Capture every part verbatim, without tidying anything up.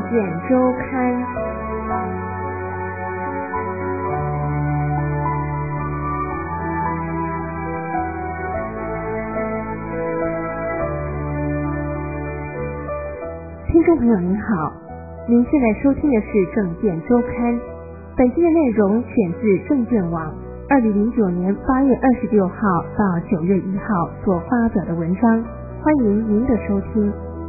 件周刊。听众朋友您好，您现在收听的是政见周刊，本期的内容选自政见网二零零九年八月二十六号到九月一号所发表的文章，欢迎您的收听。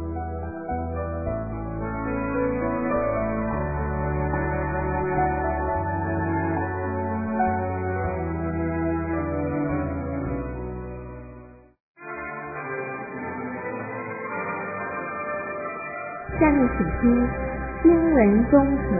下面请听新闻综合。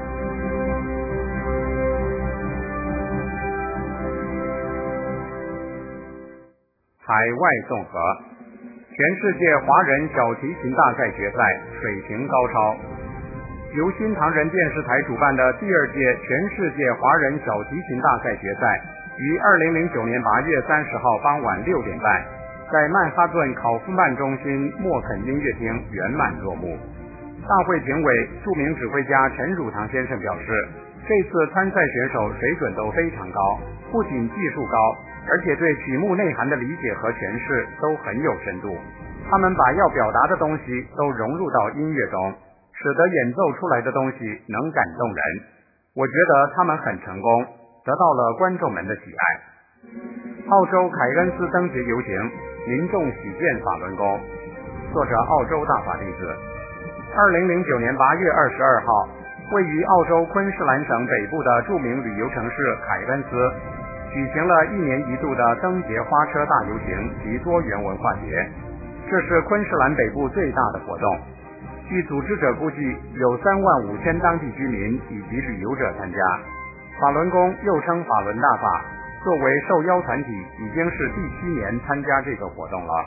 海外综合，全世界华人小提琴大赛决赛水平高超。由新唐人电视台主办的第二届全世界华人小提琴大赛决赛于二零零九年八月三十号傍晚六点半在曼哈顿考夫曼中心莫肯音乐厅圆满落幕。大会评委、著名指挥家陈汝堂先生表示，这次参赛选手水准都非常高，不仅技术高，而且对曲目内涵的理解和诠释都很有深度。他们把要表达的东西都融入到音乐中，使得演奏出来的东西能感动人。我觉得他们很成功，得到了观众们的喜爱。澳洲凯恩斯灯节游行，民众喜见法轮功。作者澳洲大法弟子。二零零九年八月二十二号，位于澳洲昆士兰省北部的著名旅游城市凯恩斯举行了一年一度的灯节花车大游行及多元文化节，这是昆士兰北部最大的活动。据组织者估计，有三万五千当地居民以及旅游者参加。法轮功又称法轮大法，作为受邀团体，已经是第七年参加这个活动了。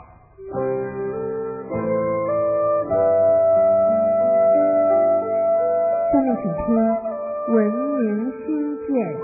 下面请听文明新建。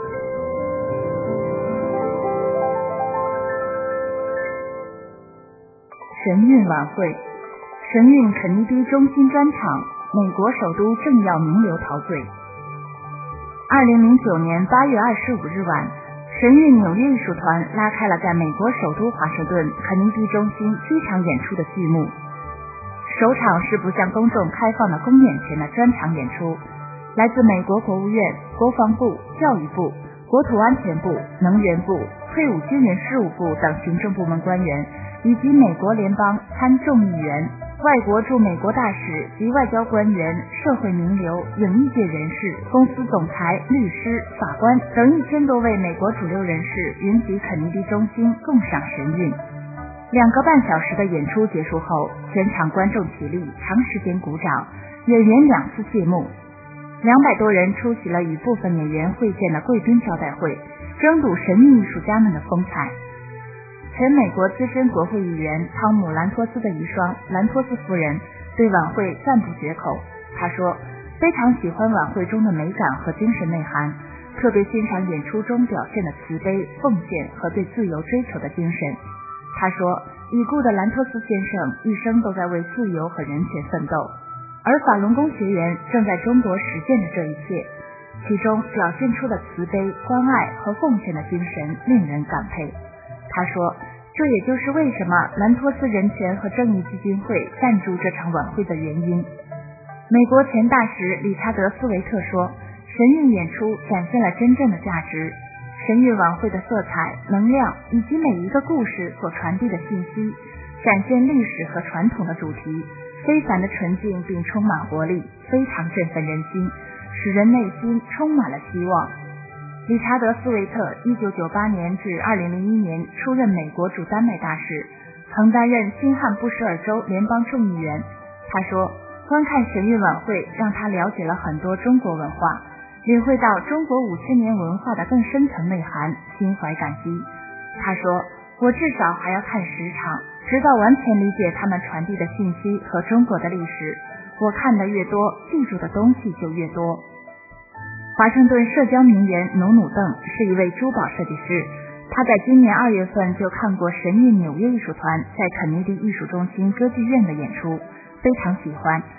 神韵晚会，神韵肯尼迪中心专场，美国首都政要名流陶醉。二零零九年八月二十五日晚，神韵纽约艺术团拉开了在美国首都华盛顿肯尼迪中心第一场演出的序幕。首场是不向公众开放的公演前的专场演出，来自美国国务院、国防部、教育部、国土安全部、能源部、退伍军人事务部等行政部门官员，以及美国联邦参众议员、外国驻美国大使及外交官员、社会名流、影艺界人士、公司总裁、律师、法官等一千多位美国主流人士云集肯尼迪中心共赏神韵。两个半小时的演出结束后，全场观众起立，长时间鼓掌，演员两次谢幕。两百多人出席了与部分演员会见的贵宾招待会，争睹神韵艺术家们的风采。前美国资深国会议员汤姆·兰托斯的遗孀兰托斯夫人对晚会赞不绝口。她说，非常喜欢晚会中的美感和精神内涵，特别欣赏演出中表现的慈悲、奉献和对自由追求的精神。她说，已故的兰托斯先生一生都在为自由和人权奋斗，而法轮功学员正在中国实践着这一切，其中表现出的慈悲、关爱和奉献的精神令人感佩。他说，这也就是为什么兰托斯人权和正义基金会赞助这场晚会的原因。美国前大使理查德·斯维特说，神韵演出展现了真正的价值，神韵晚会的色彩、能量以及每一个故事所传递的信息，展现历史和传统的主题，非凡的纯净并充满活力，非常振奋人心，使人内心充满了希望。理查德·斯维特一九九八年至二零零一年出任美国驻丹麦大使，曾担任新罕布什尔州联邦众议员。他说，观看神韵晚会让他了解了很多中国文化，领会到中国五千年文化的更深层内涵，心怀感激。他说，我至少还要看十场，直到完全理解他们传递的信息和中国的历史。我看得越多，记住的东西就越多。华盛顿社交名媛努努邓是一位珠宝设计师，他在今年二月份就看过神韵纽约艺术团在肯尼迪艺术中心歌剧院的演出，非常喜欢。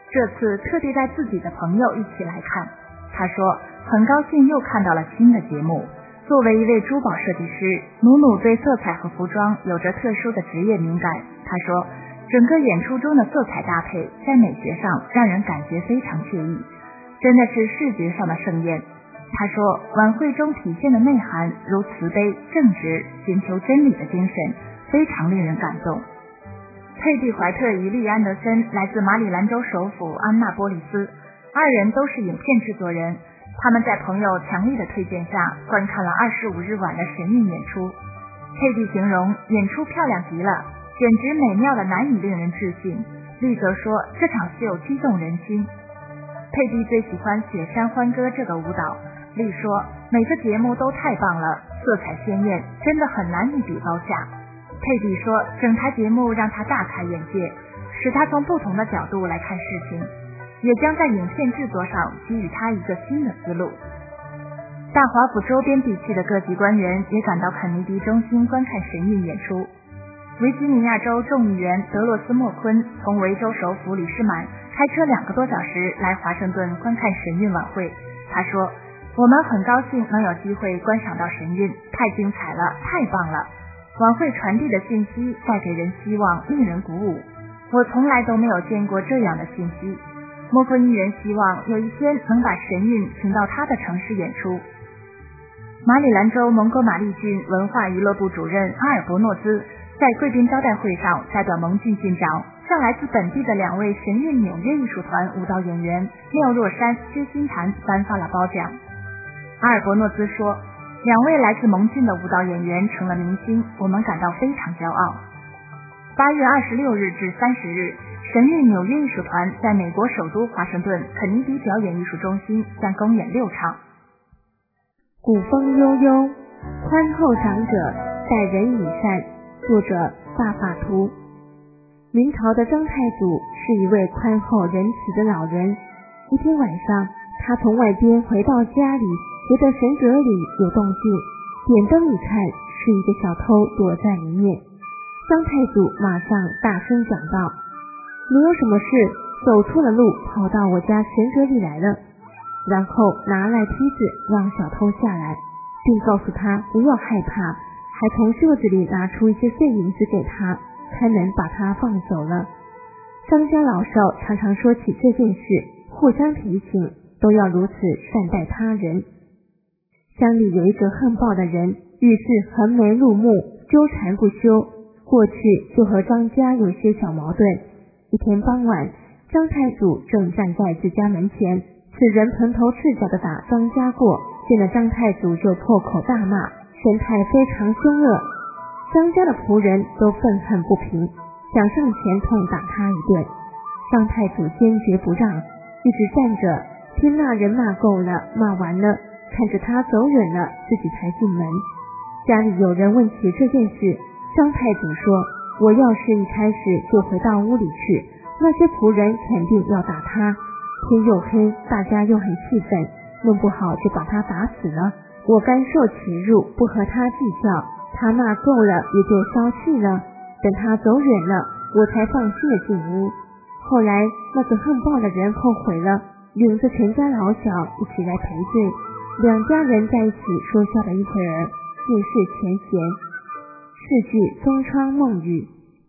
这次特地带自己的朋友一起来看。他说很高兴又看到了新的节目。作为一位珠宝设计师，努努对色彩和服装有着特殊的职业敏感。他说整个演出中的色彩搭配在美学上让人感觉非常惬意，真的是视觉上的盛宴。他说晚会中体现的内涵如慈悲、正直、寻求真理的精神非常令人感动。佩蒂·怀特与利安德森来自马里兰州首府安纳波利斯，二人都是影片制作人。他们在朋友强力的推荐下观看了二十五日晚的神韵演出。佩蒂形容演出漂亮极了，简直美妙的难以令人置信。利则说这场秀激动人心。佩蒂最喜欢雪山欢歌这个舞蹈。利说每个节目都太棒了，色彩鲜艳，真的很难一比高下。佩蒂说整台节目让他大开眼界，使他从不同的角度来看事情，也将在影片制作上给予他一个新的思路。大华府周边地区的各级官员也赶到肯尼迪中心观看神韵演出。维吉尼亚州众议员德洛斯莫昆从维州首府里士满开车两个多小时来华盛顿观看神韵晚会。他说我们很高兴能有机会观赏到神韵，太精彩了，太棒了。晚会传递的信息带给人希望，令人鼓舞。我从来都没有见过这样的信息。莫昆议员希望有一天能把神韵请到他的城市演出。马里兰州蒙哥马利郡文化娱乐部主任阿尔伯诺兹在贵宾招待会上代表蒙郡郡长向来自本地的两位神韵纽约艺术团舞蹈演员廖若山、薛新潭颁发了褒奖。阿尔伯诺兹说，两位来自蒙郡的舞蹈演员成了明星，我们感到非常骄傲。八月二十六日至三十日，神韵纽约艺术团在美国首都华盛顿肯尼迪表演艺术中心将公演六场。 古风悠悠，宽厚长者，待人以善。作者大法图。明朝的张太祖是一位宽厚仁慈的老人。一天晚上，他从外边回到家里，觉得神阁里有动静，点灯一看，是一个小偷躲在里面。张太祖马上大声讲道：你有什么事，走错了路，跑到我家神阁里来了。然后拿来梯子让小偷下来，并告诉他不要害怕，还从袖子里拿出一些碎银子给他，开门把他放走了。张家老少常常说起这件事，互相提醒都要如此善待他人。乡里有一个横暴的人，遇事横眉怒目，纠缠不休，过去就和张家有些小矛盾。一天傍晚，张太祖正站在自家门前，此人蓬头赤脚地打张家过，见了张太祖就破口大骂，神态非常凶恶。张家的仆人都愤恨不平，想上前痛打他一顿。张太祖坚决不让，一直站着听那人骂够了，骂完了，看着他走远了，自己才进门。家里有人问起这件事，张太祖说，我要是一开始就回到屋里去，那些仆人肯定要打他。天又黑，大家又很气愤，弄不好就把他打死了。我甘受其辱，不和他计较，他骂够了也就消气了。等他走远了，我才放心的进屋。后来那个横暴的人后悔了，领着全家老小一起来赔罪。两家人在一起说笑了一会儿，尽释前嫌。是句东窗梦语。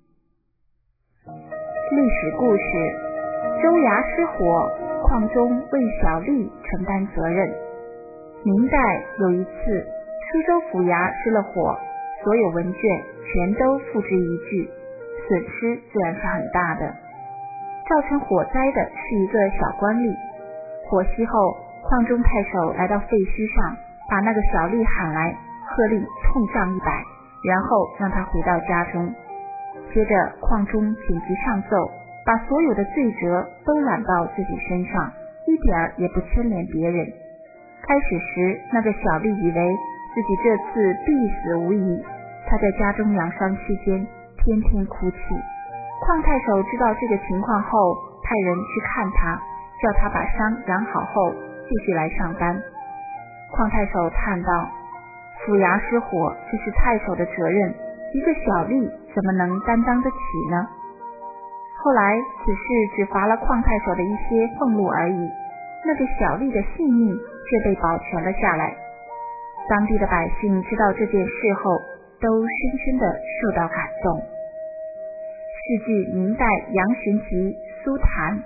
历史故事：州衙失火，矿中为小吏承担责任。明代有一次，苏州府衙失了火，所有文卷全都付之一炬，损失自然是很大的。造成火灾的是一个小官吏。火熄后，矿中太守来到废墟上，把那个小吏喊来，喝令痛杖一百，然后让他回到家中。接着矿中紧急上奏，把所有的罪责都揽到自己身上，一点儿也不牵连别人。开始时，那个小吏以为自己这次必死无疑，他在家中养伤期间天天哭泣。矿太守知道这个情况后，派人去看他，叫他把伤养好后继续来上班。矿太守叹道，府衙失火，这是太守的责任，一个小吏怎么能担当得起呢？ 后来此事只罚了邝太守的一些俸禄而已，那个小吏的性命却被保全了下来。当地的百姓知道这件事后，都深深地受到感动。是据明代杨玄吉苏谈。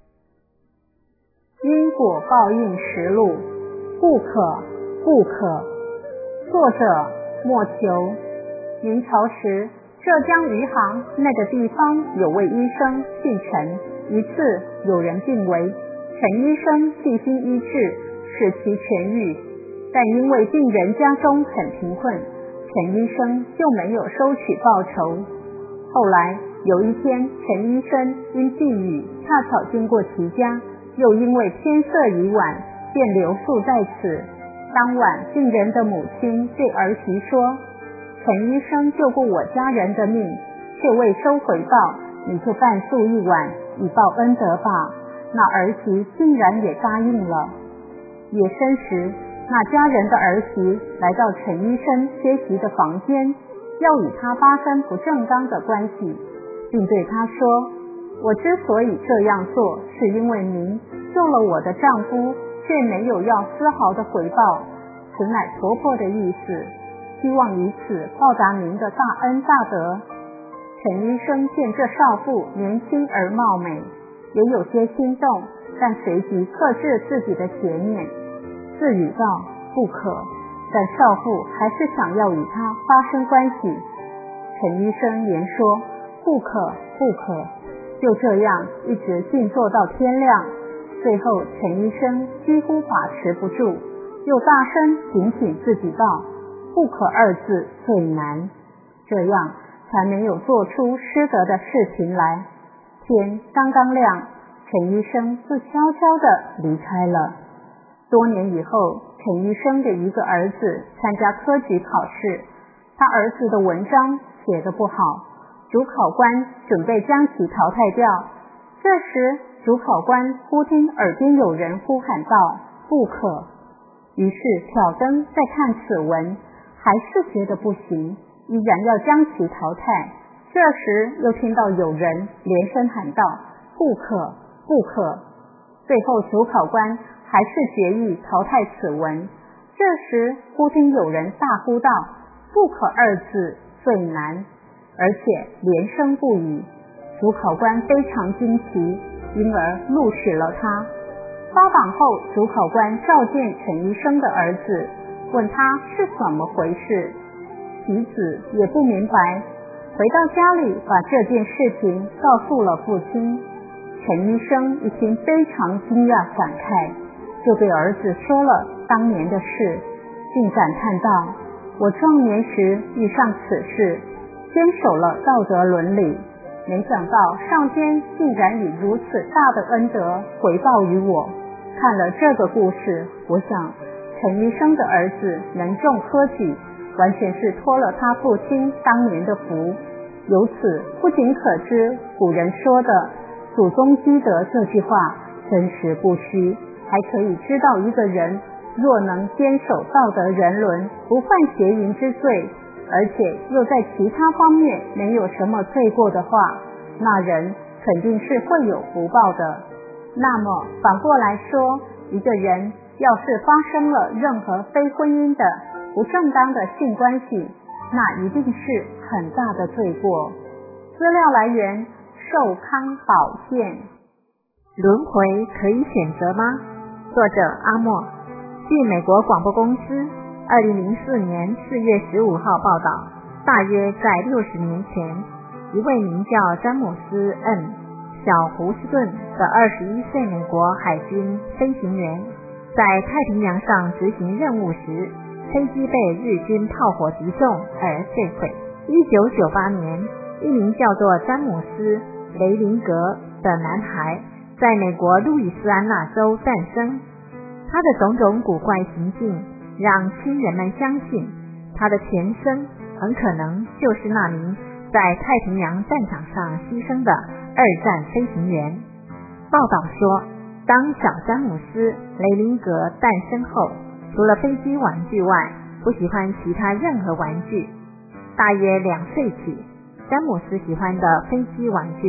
因果报应实录，不可不可。作者莫求。明朝时，浙江余杭那个地方有位医生姓陈，一次有人病危，陈医生细心医治，使其痊愈。但因为病人家中很贫困，陈医生就没有收取报酬。后来有一天，陈医生因避雨恰巧经过其家，又因为天色已晚，便留宿在此。当晚，病人的母亲对儿媳说：“陈医生救过我家人的命，却未收回报，你就半宿一晚，以报恩德吧。”那儿媳竟然也答应了。夜深时，那家人的儿媳来到陈医生歇息的房间，要与他发生不正当的关系，并对他说：“我之所以这样做，是因为您救了我的丈夫，却没有要丝毫的回报，此乃婆婆的意思，希望以此报答您的大恩大德。”陈医生见这少妇年轻而貌美，也有些心动，但随即克制自己的邪念，自语道：“不可。”但少妇还是想要与他发生关系。陈医生连说：“不可不可。”就这样一直静坐到天亮。最后陈医生几乎把持不住，又大声警醒自己道：“不可二字最难。”这样才没有做出失德的事情来。天刚刚亮，陈医生就悄悄地离开了。多年以后，陈医生的一个儿子参加科举考试，他儿子的文章写得不好，主考官准备将其淘汰掉。这时主考官忽听耳边有人呼喊道：“不可！”于是挑灯再看此文，还是觉得不行，依然要将其淘汰。这时又听到有人连声喊道：“不可不可！”最后主考官还是决意淘汰此文。这时忽听有人大呼道：“不可二字最难！”而且连声不语。主考官非常惊奇，因而录取了他。发榜后，主考官召见陈医生的儿子，问他是怎么回事。其子也不明白，回到家里把这件事情告诉了父亲。陈医生一听非常惊讶感慨，就对儿子说了当年的事，并感叹道：“我壮年时遇上此事，坚守了道德伦理，没想到上天竟然以如此大的恩德回报于我。”看了这个故事，我想陈医生的儿子能中科举，完全是托了他父亲当年的福。由此不仅可知古人说的祖宗积德这句话真实不虚，还可以知道一个人若能坚守道德人伦，不犯邪淫之罪，而且又在其他方面没有什么罪过的话，那人肯定是会有福报的。那么反过来说，一个人要是发生了任何非婚姻的不正当的性关系，那一定是很大的罪过。资料来源：寿康保健。 轮回可以选择吗？作者阿莫。据美国广播公司二零零四年四月十五号报道，大约在六十年前，一位名叫詹姆斯 ·N. 小胡斯顿的二十一岁美国海军飞行员，在太平洋上执行任务时，飞机被日军炮火击中而坠毁。一九九八年，一名叫做詹姆斯·雷林格的男孩在美国路易斯安那州诞生。他的种种古怪行径让亲人们相信，他的前生很可能就是那名在太平洋战场上牺牲的二战飞行员。报道说，当小詹姆斯·雷林格诞生后，除了飞机玩具外，不喜欢其他任何玩具。大约两岁起，詹姆斯喜欢的飞机玩具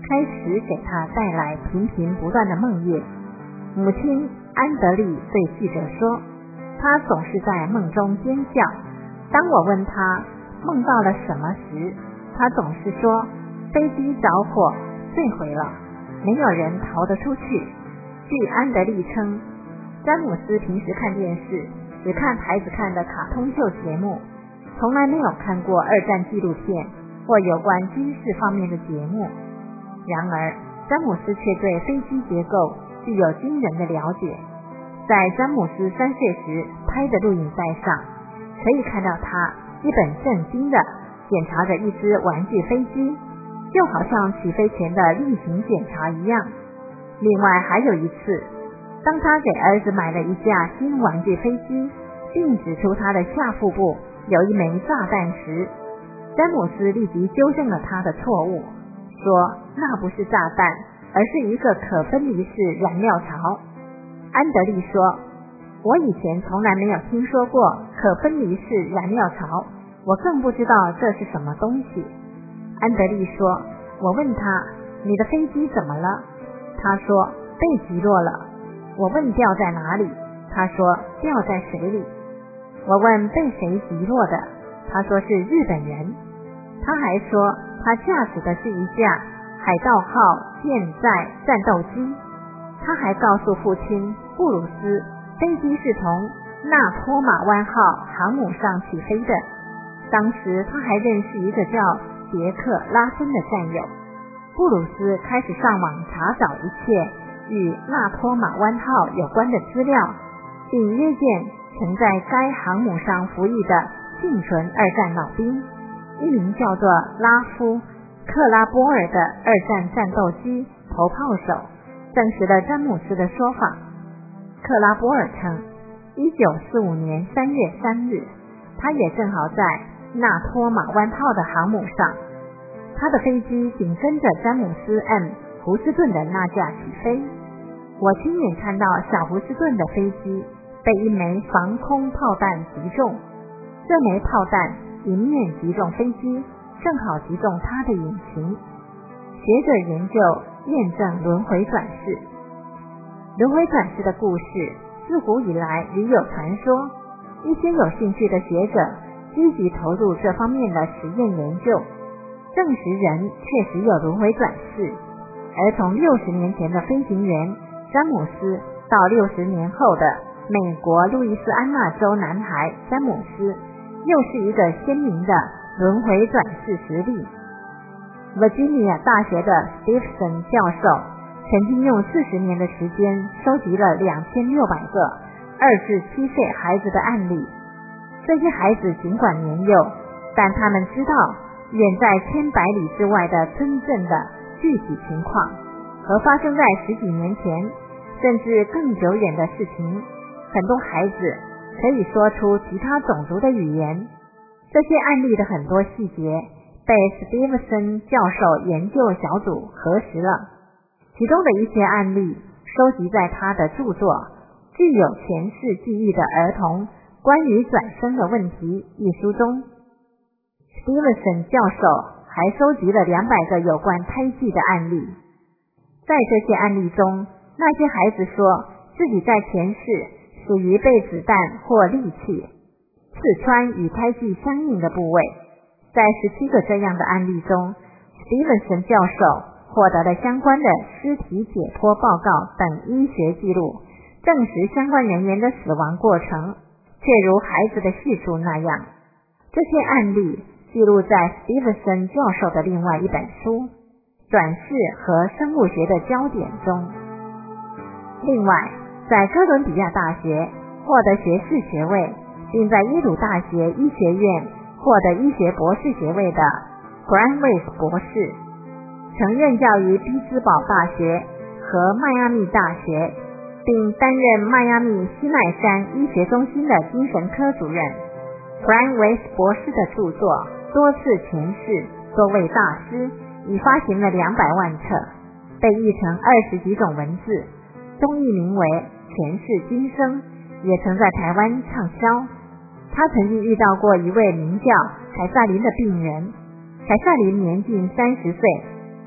开始给他带来频频不断的梦魇。母亲安德丽对记者说，他总是在梦中尖叫。当我问他梦到了什么时，他总是说飞机着火坠毁了，没有人逃得出去。据安德丽称，詹姆斯平时看电视只看孩子看的卡通秀节目，从来没有看过二战纪录片或有关军事方面的节目。然而詹姆斯却对飞机结构具有惊人的了解。在詹姆斯三岁时拍的录影带上，可以看到他一本正经地检查着一只玩具飞机，就好像起飞前的例行检查一样。另外还有一次，当他给儿子买了一架新玩具飞机，并指出他的下腹部有一枚炸弹时，詹姆斯立即纠正了他的错误，说那不是炸弹，而是一个可分离式燃料槽。安德利说，我以前从来没有听说过可分离式燃料槽，我更不知道这是什么东西。安德利说，我问他，你的飞机怎么了？他说被击落了。我问掉在哪里？他说掉在水里。我问被谁击落的？他说是日本人。他还说他驾驶的是一架海盗号舰载战斗机。他还告诉父亲布鲁斯，飞机是从纳托马湾号航母上起飞的。当时他还认识一个叫杰克拉森的战友。布鲁斯开始上网查找一切与纳托马湾号有关的资料，并约见曾在该航母上服役的幸存二战老兵，一名叫做拉夫·克拉波尔的二战战斗机头炮手，证实了詹姆斯的说法。克拉波尔称，一九四五年三月三日，他也正好在纳托马湾号的航母上，他的飞机紧跟着詹姆斯 M 胡斯顿的那架起飞。我亲眼看到小胡斯顿的飞机被一枚防空炮弹击中，这枚炮弹迎面击中飞机，正好击中他的引擎。学者研究验证轮回转世。轮回转世的故事自古以来屡有传说，一些有兴趣的学者积极投入这方面的实验研究，证实人确实有轮回转世。而从六十年前的飞行员詹姆斯到六十年后的美国路易斯安那州男孩詹姆斯，又是一个鲜明的轮回转世实例。Virginia 大学的 Stevenson 教授曾经用四十年的时间收集了两千六百个二至七岁孩子的案例。这些孩子尽管年幼，但他们知道远在千百里之外的村镇的具体情况和发生在十几年前甚至更久远的事情。很多孩子可以说出其他种族的语言。这些案例的很多细节被史蒂文森教授研究小组核实了，其中的一些案例收集在他的著作《具有前世记忆的儿童关于转生的问题》一书中。史蒂文森教授还收集了两百个有关胎记的案例。在这些案例中，那些孩子说自己在前世属于被子弹或利器刺穿与胎记相应的部位。在十七个这样的案例中，史蒂文森教授获得了相关的尸体解剖报告等医学记录，证实相关人员的死亡过程确如孩子的叙述那样。这些案例记录在史蒂文森教授的另外一本书《转世和生物学的焦点》中。另外，在哥伦比亚大学获得学士学位，并在耶鲁大学医学院获得医学博士学位的 Granweiss 博士，曾任教于匹兹堡大学和迈阿密大学，并担任迈阿密西奈山医学中心的精神科主任。Granweiss 博士的著作《多次前世，多位大师》已发行了两百万册，被译成二十几种文字，中译名为《前世今生》，也曾在台湾畅销。他曾经遇到过一位名叫凯撒琳的病人，凯撒琳年近三十岁，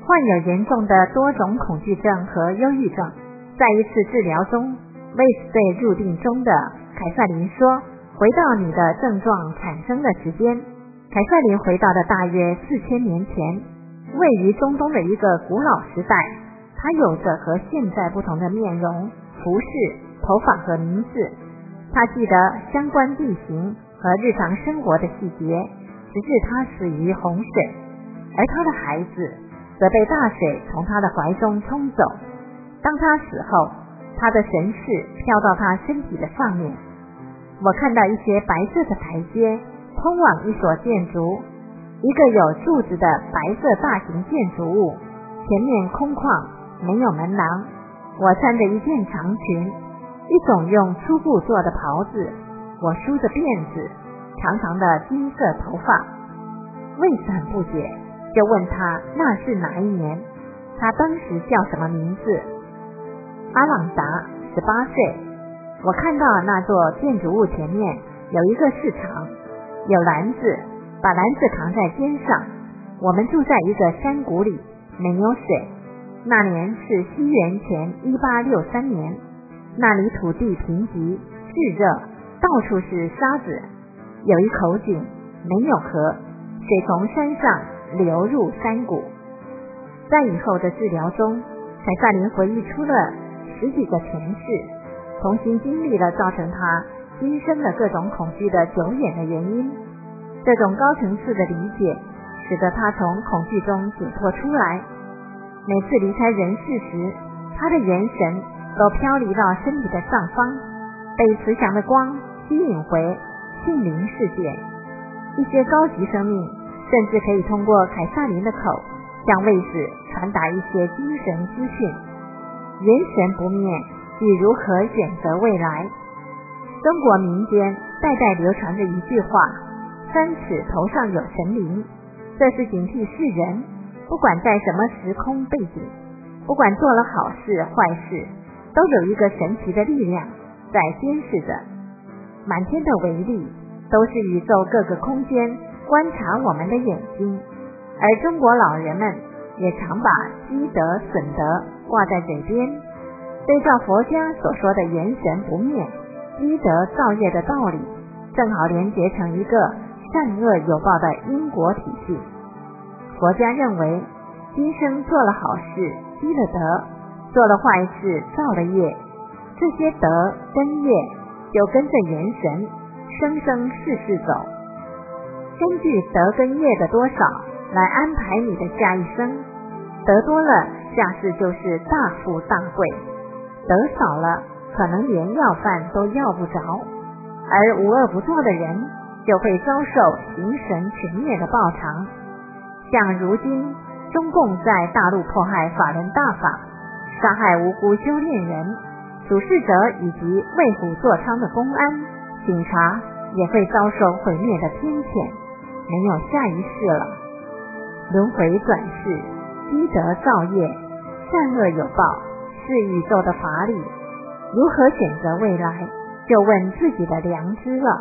患有严重的多种恐惧症和忧郁症。在一次治疗中，卫斯对入定中的凯瑟琳说，回到你的症状产生的时间。凯瑟琳回到了大约四千年前，位于中东的一个古老时代。她有着和现在不同的面容、服饰、头发和名字。她记得相关地形和日常生活的细节，直至她死于洪水，而她的孩子则被大水从她的怀中冲走。当她死后，她的神识飘到她身体的上面。我看到一些白色的台阶通往一所建筑，一个有柱子的白色大型建筑物，前面空旷，没有门廊。我穿着一件长裙，一种用粗布做的袍子，我梳着辫子，长长的金色头发。卫斯很不解，就问他那是哪一年，他当时叫什么名字。阿朗达十八岁。我看到那座建筑物前面有一个市场，有篮子，把篮子扛在肩上。我们住在一个山谷里，没有水。那年是西元前一八六三年，那里土地贫瘠炙热，到处是沙子，有一口井，没有河，水从山上流入山谷。在以后的治疗中，凯瑟琳回忆出了十几个前世，重新经历了造成他今生的各种恐惧的久远的原因。这种高层次的理解使得他从恐惧中解脱出来。每次离开人世时，他的眼神都飘离到身体的上方，被慈祥的光吸引回心灵世界。一些高级生命甚至可以通过凯瑟琳的口向卫士传达一些精神资讯。元神不灭，即如何选择未来。中国民间代代流传着一句话，三尺头上有神灵，这是警惕世人，不管在什么时空背景，不管做了好事坏事，都有一个神奇的力量在监视着。满天的维力都是宇宙各个空间观察我们的眼睛，而中国老人们也常把积德损德挂在嘴边。对照佛家所说的元神不灭、积德造业的道理，正好连结成一个善恶有报的因果体系。佛家认为，今生做了好事积了德，做了坏事造了业，这些德跟业就跟着元神生生世世走，根据德跟业的多少来安排你的下一生。得多了，下世就是大富大贵；得少了，可能连要饭都要不着。而无恶不作的人，就会遭受形神全灭的报偿。像如今中共在大陆迫害法轮大法，杀害无辜修炼人，主事者以及为虎作伥的公安、警察也会遭受毁灭的天谴，没有下一世了。轮回转世，积德造业，善恶有报，是宇宙的法理。如何选择未来，就问自己的良知了。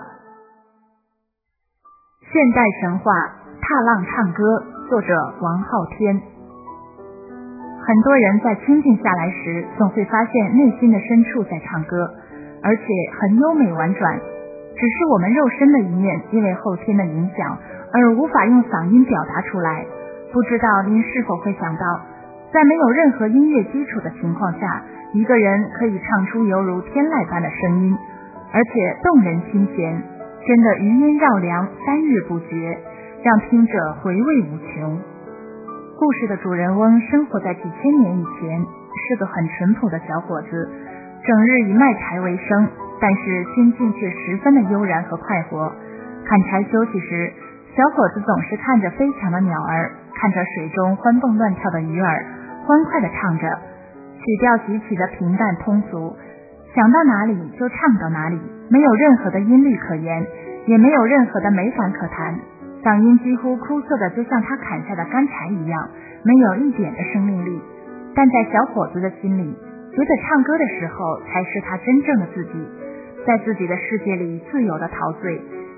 现代神话踏浪唱歌，作者王昊天。很多人在清静下来时，总会发现内心的深处在唱歌，而且很优美婉转。只是我们肉身的一面因为后天的影响而无法用嗓音表达出来。不知道您是否会想到，在没有任何音乐基础的情况下，一个人可以唱出犹如天籁般的声音，而且动人心弦，真的余音绕梁，三日不绝，让听者回味无穷。故事的主人翁生活在几千年以前，是个很淳朴的小伙子，整日以卖柴为生，但是心境却十分的悠然和快活。砍柴休息时，小伙子总是看着飞翔的鸟儿，看着水中欢蹦乱跳的鱼儿，欢快地唱着，曲调极其的平淡通俗，想到哪里就唱到哪里，没有任何的音律可言，也没有任何的美感可谈，嗓音几乎枯涩的就像他砍下的干柴一样，没有一点的生命力。但在小伙子的心里，觉得唱歌的时候才是他真正的自己，在自己的世界里自由的陶醉，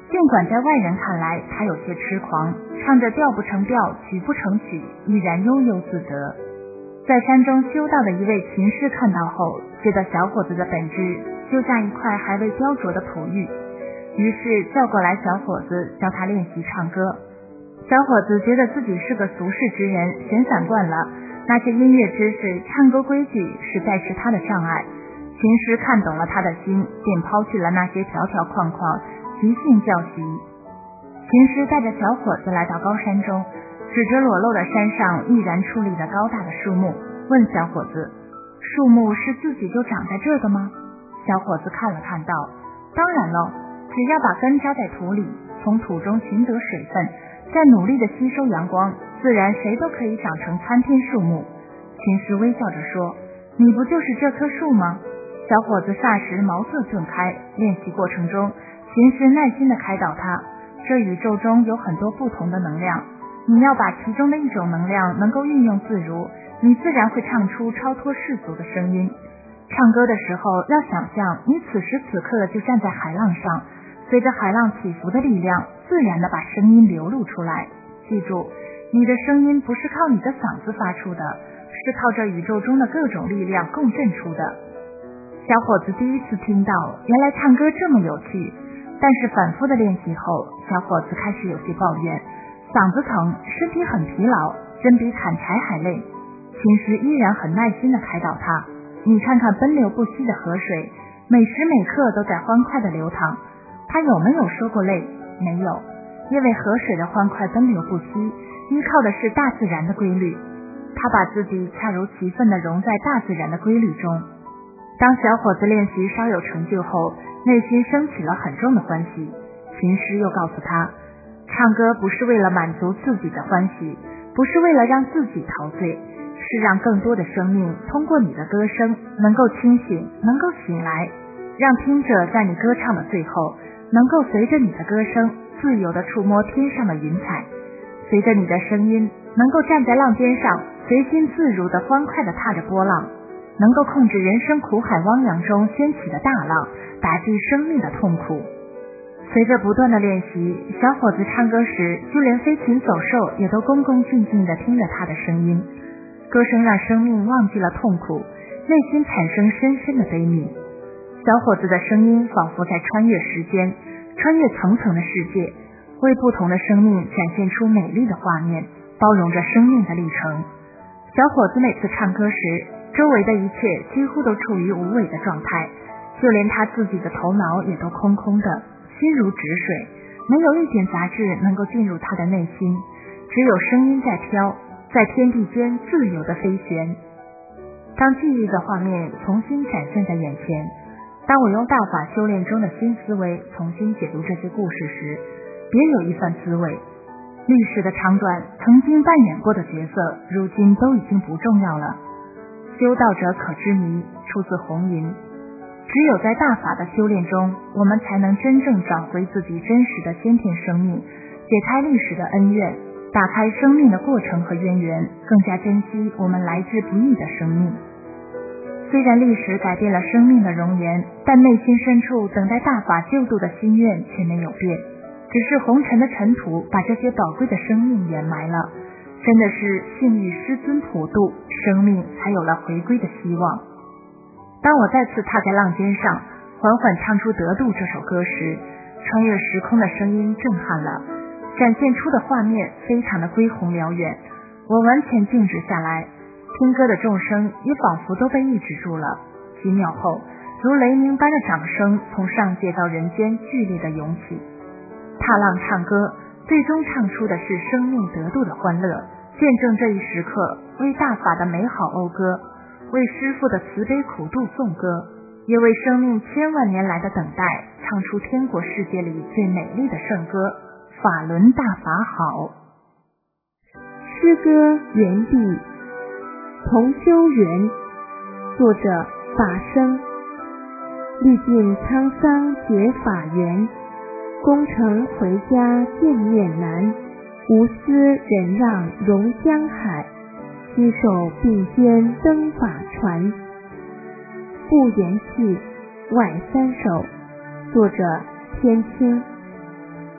尽管在外人看来他有些痴狂，唱着调不成调，曲不成曲，依然悠悠自得。在山中修道的一位琴师看到后，觉得小伙子的本质就像一块还未雕琢的璞玉，于是叫过来小伙子教他练习唱歌。小伙子觉得自己是个俗世之人，闲散惯了，那些音乐知识、唱歌规矩是在是他的障碍。琴师看懂了他的心，便抛去了那些条条框框，即兴教习。琴师带着小伙子来到高山中，指着裸露的山上毅然矗立的高大的树木，问小伙子：树木是自己就长在这的吗？小伙子看了看道：当然了，只要把根扎在土里，从土中寻得水分，再努力的吸收阳光，自然谁都可以长成参天树木。琴师微笑着说：你不就是这棵树吗？小伙子霎时茅塞顿开。练习过程中，琴师耐心地开导他，这宇宙中有很多不同的能量，你要把其中的一种能量能够运用自如，你自然会唱出超脱世俗的声音。唱歌的时候要想象你此时此刻就站在海浪上，随着海浪起伏的力量，自然地把声音流露出来。记住，你的声音不是靠你的嗓子发出的，是靠着宇宙中的各种力量共振出的。小伙子第一次听到原来唱歌这么有趣，但是反复的练习后，小伙子开始有些抱怨，嗓子疼，身体很疲劳，真比砍柴还累。琴师依然很耐心地开导他：你看看奔流不息的河水，每时每刻都在欢快地流淌，它有没有说过累？没有，因为河水的欢快奔流不息，依靠的是大自然的规律，他把自己恰如其分地融在大自然的规律中。当小伙子练习稍有成就后，内心升起了很重的欢喜。琴师又告诉他，唱歌不是为了满足自己的欢喜，不是为了让自己陶醉，是让更多的生命通过你的歌声能够清醒，能够醒来，让听者在你歌唱的最后，能够随着你的歌声自由地触摸天上的云彩，随着你的声音能够站在浪尖上，随心自如地欢快地踏着波浪，能够控制人生苦海汪洋中掀起的大浪，打击生命的痛苦。随着不断的练习，小伙子唱歌时，就连飞禽走兽也都恭恭敬敬地听着他的声音。歌声让生命忘记了痛苦，内心产生深深的悲悯。小伙子的声音仿佛在穿越时间，穿越层层的世界，为不同的生命展现出美丽的画面，包容着生命的历程。小伙子每次唱歌时，周围的一切几乎都处于无为的状态，就连他自己的头脑也都空空的，心如止水，没有一点杂质能够进入他的内心，只有声音在飘，在天地间自由的飞旋。当记忆的画面重新展现在眼前，当我用大法修炼中的新思维重新解读这些故事时，别有一番滋味。历史的长短，曾经扮演过的角色，如今都已经不重要了。修道者可知迷，出自红云。只有在大法的修炼中，我们才能真正找回自己真实的先天生命，解开历史的恩怨，打开生命的过程和渊源，更加珍惜我们来之不易的生命。虽然历史改变了生命的容颜，但内心深处等待大法救度的心愿却没有变，只是红尘的尘土把这些宝贵的生命掩埋了。真的是幸遇师尊普渡，生命才有了回归的希望。当我再次踏在浪尖上，缓缓唱出得度这首歌时，穿越时空的声音震撼了，展现出的画面非常的恢宏辽远。我完全静止下来，听歌的众生也仿佛都被抑制住了。几秒后，如雷鸣般的掌声从上界到人间剧烈的涌起。踏浪唱歌，最终唱出的是生命得度的欢乐，见证这一时刻，为大法的美好讴歌，为师父的慈悲苦度颂歌，也为生命千万年来的等待，唱出天国世界里最美丽的圣歌，法轮大法好。 诗歌园地，同修缘，作者法生。历尽沧桑结法缘，功成回家见面难，无私忍让融江海，携手并肩登法船。不言弃，外三首，作者天清。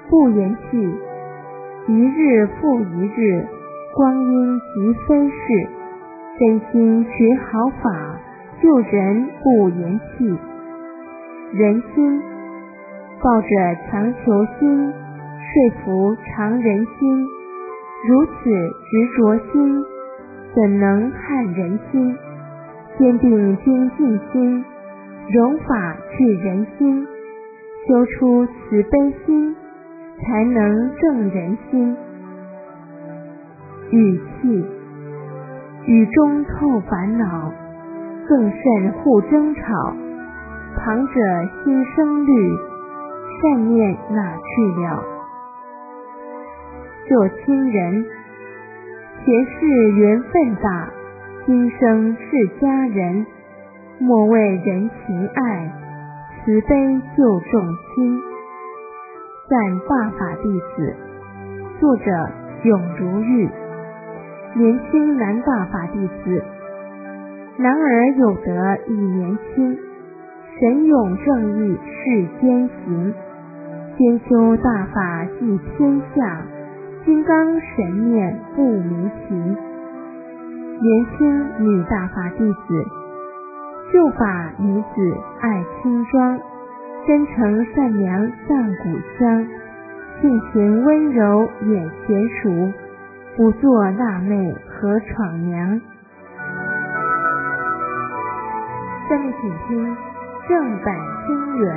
不言弃，一日复一日，光阴即飞逝。真心学好法，救人不言弃。人心，抱着强求心，说服常人心，如此执着心，怎能撼人心？坚定精进心，容法治人心，修出慈悲心，才能正人心。语气，语中透烦恼，更甚互争吵。旁者心生虑，善念哪去了？做亲人，前世缘分大，今生是家人。莫为人情爱，慈悲救众亲。赞大法弟子，作者永如玉。年轻男大法弟子，男儿有德已年轻，神勇正义世间行。先修大法济天下，金刚神念不迷情。年轻女大法弟子，旧法女子爱轻装，真诚善良像古香，性情温柔也娴熟，不做辣妹和闯娘。下面请听正版清源。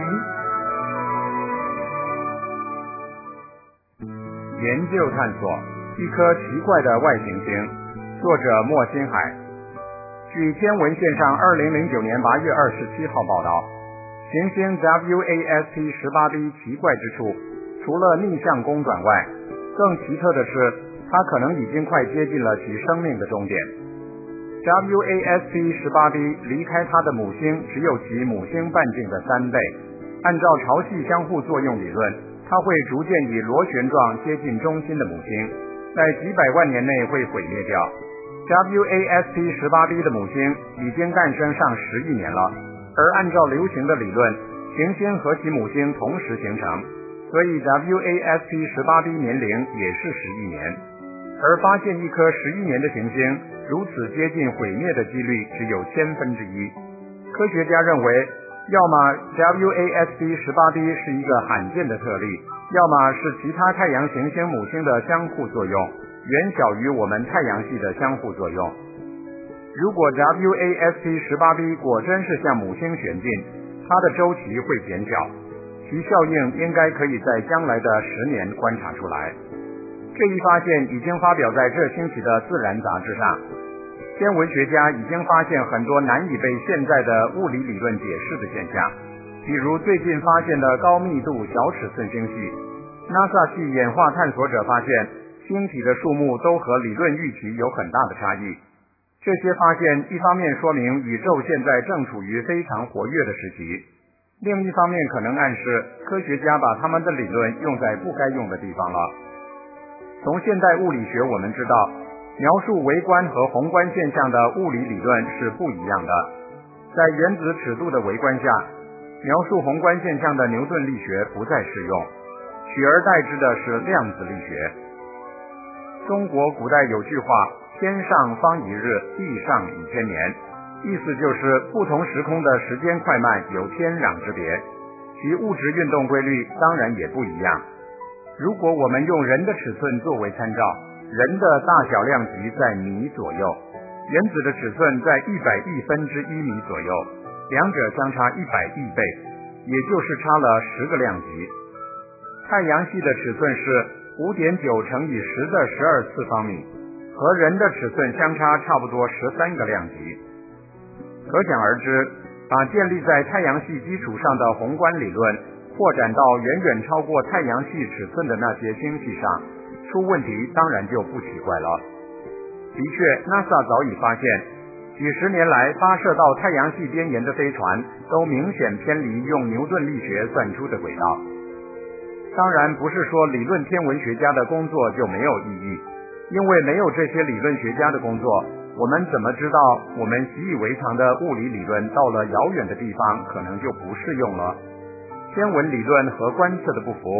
研究探索一颗奇怪的外行星，作者莫新海。据天文线上二零零九年八月二十七号报道，行星 W A S P 十八 b 奇怪之处，除了逆向公转外，更奇特的是，它可能已经快接近了其生命的终点。W A S P 十八 b 离开它的母星只有其母星半径的三倍，按照潮汐相互作用理论，它会逐渐以螺旋状接近中心的母星，在几百万年内会毁灭掉。W A S P 十八 b 的母星已经诞生上十亿年了，而按照流行的理论，行星和其母星同时形成，所以 W A S P 十八 b 年龄也是十亿年。而发现一颗十亿年的行星如此接近毁灭的几率只有千分之一。科学家认为，要么 W A S P 十八 b 是一个罕见的特例，要么是其他太阳行星母星的相互作用远小于我们太阳系的相互作用。如果 W A S P 十八 b 果真是向母星旋进，它的周期会减小，其效应应该可以在将来的十年观察出来。这一发现已经发表在这星期的《自然》杂志上。天文学家已经发现很多难以被现在的物理理论解释的现象，比如最近发现的高密度小尺寸星系。 NASA 系演化探索者发现星体的数目都和理论预期有很大的差异。这些发现一方面说明宇宙现在正处于非常活跃的时期，另一方面可能暗示科学家把他们的理论用在不该用的地方了。从现代物理学我们知道，描述微观和宏观现象的物理理论是不一样的。在原子尺度的微观下，描述宏观现象的牛顿力学不再适用，取而代之的是量子力学。中国古代有句话，天上方一日，地上一千年，意思就是不同时空的时间快慢有天壤之别，其物质运动规律当然也不一样。如果我们用人的尺寸作为参照，人的大小量级在米左右，原子的尺寸在一百亿分之一米左右，两者相差一百亿倍，也就是差了十个量级。太阳系的尺寸是 五点九乘以十的十二次方米，和人的尺寸相差差不多十三个量级。可想而知，把建立在太阳系基础上的宏观理论扩展到远远超过太阳系尺寸的那些星系上，出问题当然就不奇怪了。的确 NASA 早已发现，几十年来发射到太阳系边沿的飞船都明显偏离用牛顿力学算出的轨道。当然不是说理论天文学家的工作就没有意义，因为没有这些理论学家的工作，我们怎么知道我们习以为常的物理理论到了遥远的地方可能就不适用了？天文理论和观测的不符，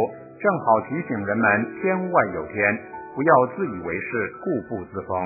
正好提醒人们天外有天，不要自以为是，固步自封。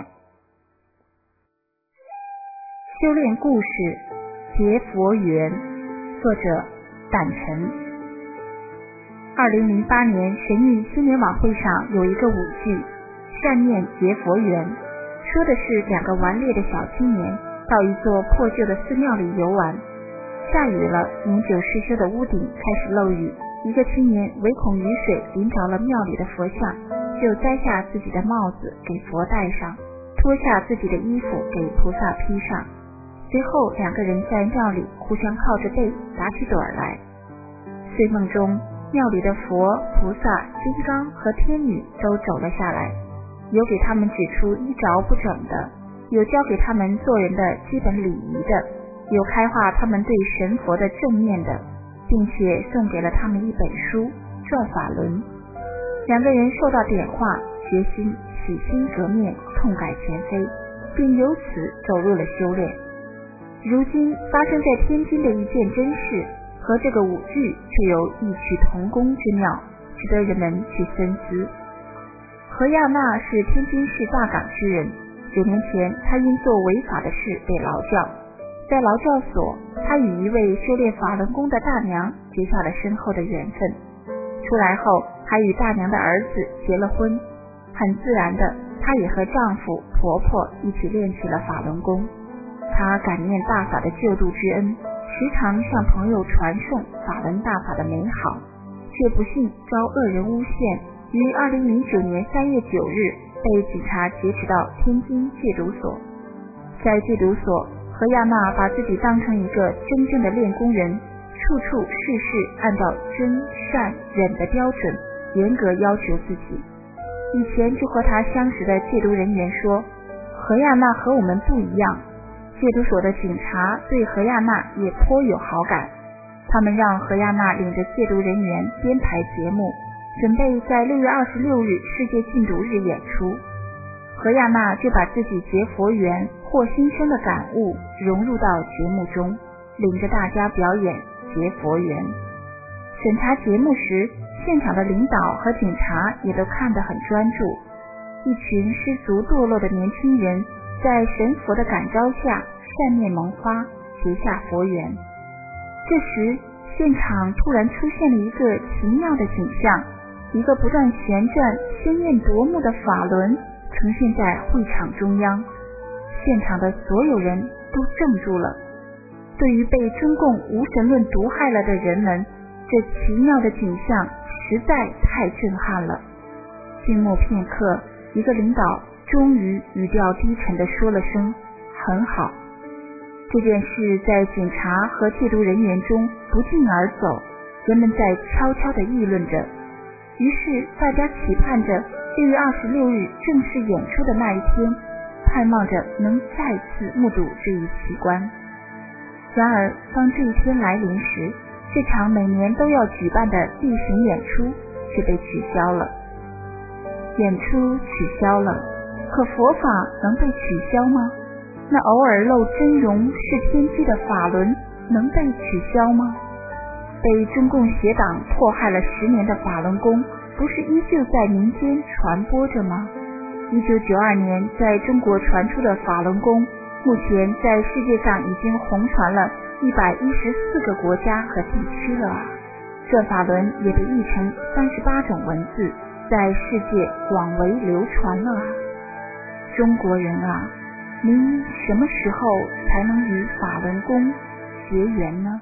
修炼故事结佛缘，作者胆晨。二零零八年神韵新年晚会上有一个舞剧善念结佛缘，说的是两个顽劣的小青年到一座破旧的寺庙里游玩，下雨了，年久失修的屋顶开始漏雨，一个青年唯恐雨水淋着了庙里的佛像，就摘下自己的帽子给佛戴上，脱下自己的衣服给菩萨披上，随后两个人在庙里互相靠着背打起盹来。睡梦中，庙里的佛、菩萨、金刚和天女都走了下来，有给他们指出衣着不整的，有教给他们做人的基本礼仪的，有开化他们对神佛的正念的，并且送给了他们一本书《转法轮》。两个人受到点化，决心洗心革面，痛改前非，并由此走入了修炼。如今发生在天津的一件真事，和这个舞剧却有异曲同工之妙，值得人们去深思。何亚娜是天津市大港之人，九年前她因做违法的事被劳教，在劳教所，她与一位修炼法轮功的大娘结下了深厚的缘分。出来后，还与大娘的儿子结了婚，很自然的，她也和丈夫、婆婆一起练起了法轮功。她感念大法的救度之恩，时常向朋友传颂法轮大法的美好，却不幸遭恶人诬陷，于二零零九年三月九日被警察劫持到天津戒毒所。在戒毒所，何亚娜把自己当成一个真正的练功人，处处事事按照真善忍的标准严格要求自己。以前就和她相识的戒毒人员说，何亚娜和我们不一样。戒毒所的警察对何亚娜也颇有好感，他们让何亚娜领着戒毒人员编排节目，准备在六月二十六日世界禁毒日演出。何亚娜就把自己结佛缘获新生的感悟融入到节目中，领着大家表演结佛缘。审查节目时，现场的领导和警察也都看得很专注。一群失足堕落的年轻人在神佛的感召下善念萌发，结下佛缘。这时现场突然出现了一个奇妙的景象，一个不断旋转鲜艳夺目的法轮呈现在会场中央，现场的所有人都怔住了。对于被中共无神论毒害了的人们，这奇妙的景象实在太震撼了。静默片刻，一个领导终于语调低沉地说了声很好。这件事在警察和戒毒人员中不胫而走，人们在悄悄地议论着。于是大家期盼着六月二十六日正式演出的那一天，盼望着能再次目睹这一奇观。然而当这一天来临时，这场每年都要举办的例行演出却被取消了。演出取消了，可佛法能被取消吗？那偶尔露真容是天机的法轮能被取消吗？被中共邪党迫害了十年的法轮功，不是依旧在民间传播着吗？一九九二年在中国传出的法轮功，目前在世界上已经红传了一百一十四个国家和地区了啊！这法轮也被译成三十八种文字，在世界广为流传了啊！中国人啊，您什么时候才能与法轮功结缘呢？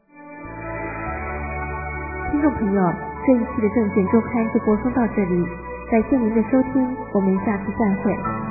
听众朋友，这一期的证件周刊就播送到这里，感谢您的收听，我们下次再会。